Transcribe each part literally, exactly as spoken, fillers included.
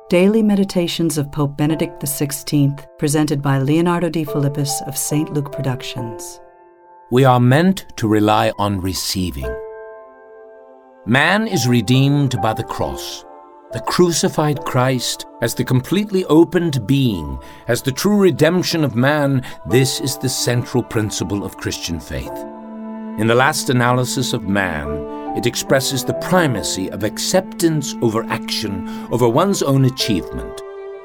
Daily Meditations of Pope Benedict the sixteenth, presented by Leonardo de Philippis of Saint Luke Productions. We are meant to rely on receiving. Man is redeemed by the cross. The crucified Christ, as the completely opened being, as the true redemption of man, this is the central principle of Christian faith. In the last analysis of man, it expresses the primacy of acceptance over action, over one's own achievement.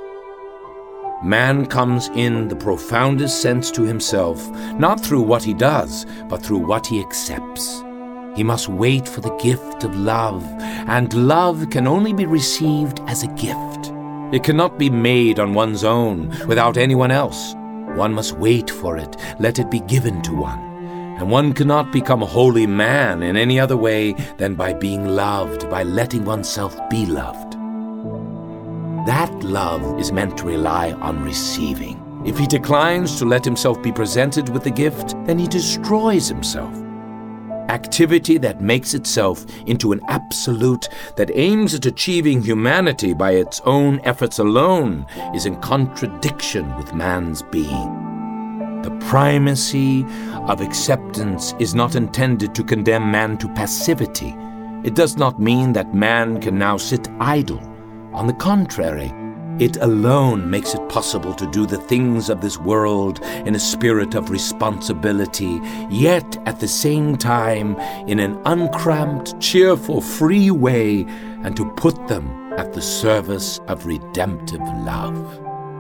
Man comes in the profoundest sense to himself, not through what he does, but through what he accepts. He must wait for the gift of love, and love can only be received as a gift. It cannot be made on one's own, without anyone else. One must wait for it, let it be given to one. And one cannot become a holy man in any other way than by being loved, by letting oneself be loved. That love is meant to rely on receiving. If he declines to let himself be presented with the gift, then he destroys himself. Activity that makes itself into an absolute, that aims at achieving humanity by its own efforts alone, is in contradiction with man's being. The primacy of acceptance is not intended to condemn man to passivity. It does not mean that man can now sit idle. On the contrary, it alone makes it possible to do the things of this world in a spirit of responsibility, yet at the same time in an uncramped, cheerful, free way, and to put them at the service of redemptive love.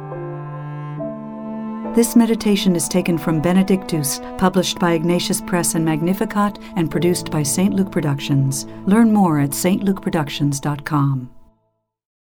This meditation is taken from Benedictus, published by Ignatius Press and Magnificat, and produced by Saint Luke Productions. Learn more at s t luke productions dot com.